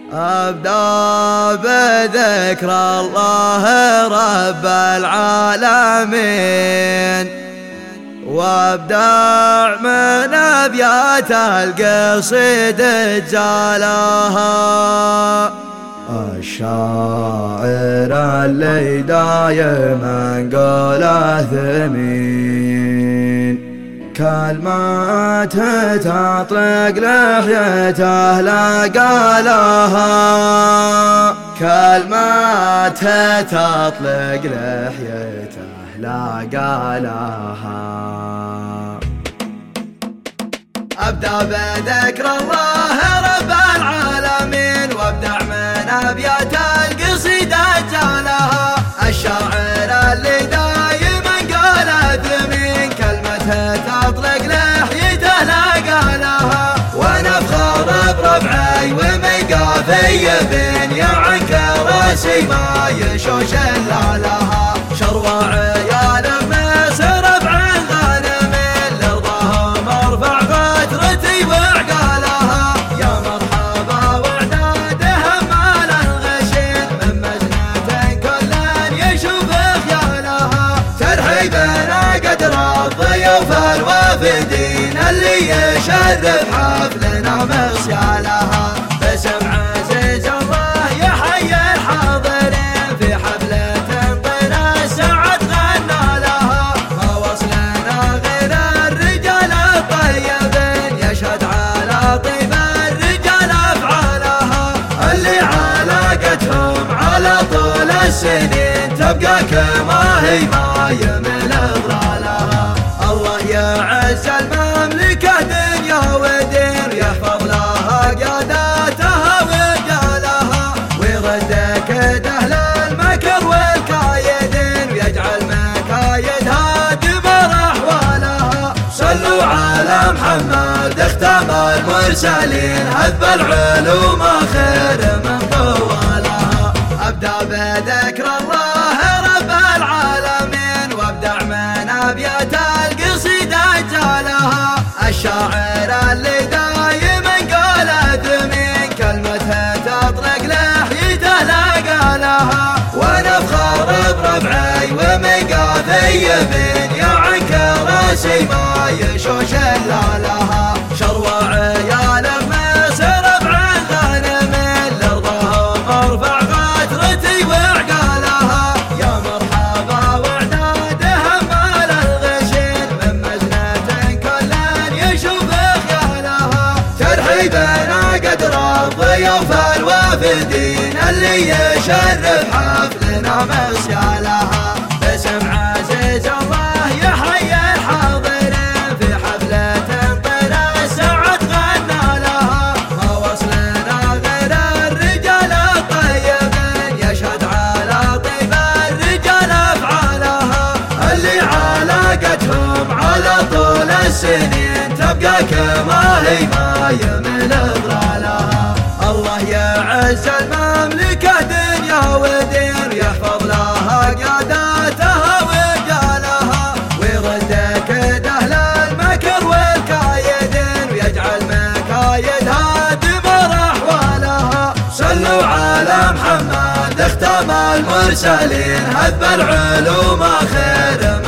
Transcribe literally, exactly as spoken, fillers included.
أبدأ بذكر الله رب العالمين، وابدع من أبيات القصيد جالها. الشاعر اللي دايما قوله ثمين، كلماته تطلق لحيته لا قالها، كلماته تطلق لحيته لا قالها. أبدأ بذكر الله رب العالمين، وابدع من أبيات القصيدة جالها. الشاعر اللي دايما قال ثمين، كلمته تطلق لحيته لا قالها. وانا بخاطب بربعي وميقافي بين يا عنك راسي ما يشوش الا لها. شروع عيال مصر بعين غانمين، لرضاهم ارفع قدرتي وعقالها. يا مرحبا وعدادهم مال الغشين، من مجنة كل يشوف خيالها. ترحيبنا قدر الضيوف الوافدين، اللي يشرف حفلنا مصيالها. بسم عزيز الله يحيي الحاضرين، في حفلة طير السعد غنى لها. ما وصلنا غير الرجال الطيبين، يشهد على طيب الرجال افعالها. اللي علاقتهم على طول السنين، تبقى كما هي ما يمل اضلالها. الله يعز المملكة دنيا ودين، يحفظ لها قاداتها ورجالها. ويرد كيد اهل المكر والكايدين، ويجعل مكايدها دمر احوالها. صلوا على محمد اختام المرسلين، هذب العلوم خير من طوالها. ابدأ بذكر الله رب العالمين، وابدع من ابيات القصيدة جالها. الشاعر اللي دايما قال ثمين، كلمته تطلق لحيته لا قالها. وانا بخاطب بربعي وميقافي بين يا عنك راسي ما يشوش الا لها. شروع عيال مصر بعين غانمين، لرضاهم ارفع قدرتي وعقالها. يا مرحبا وعدادهم مال الغشين، من مجنة كل يشوف خيالها. ترحيبنا قدر الضيوف الوافدين، اللي يشرف حفلنا مصيالها. بسم عزيز الله يحيي الحاضرين، في حفلة طير السعد غنى لها. ما وصلنا غير الرجال الطيبين، يشهد على طيب الرجال افعالها. اللي علاقتهم على طول السنين، تبقى كما هي ما يمل اضلالها. الله يعز المملكة دنيا ودين، يحفظ لها قاداتها ورجالها. ويرد كيد اهل المكر والكايدين، ويجعل مكايدها دمر احوالها. صلوا على محمد اختام المرسلين، هذب العلوم خير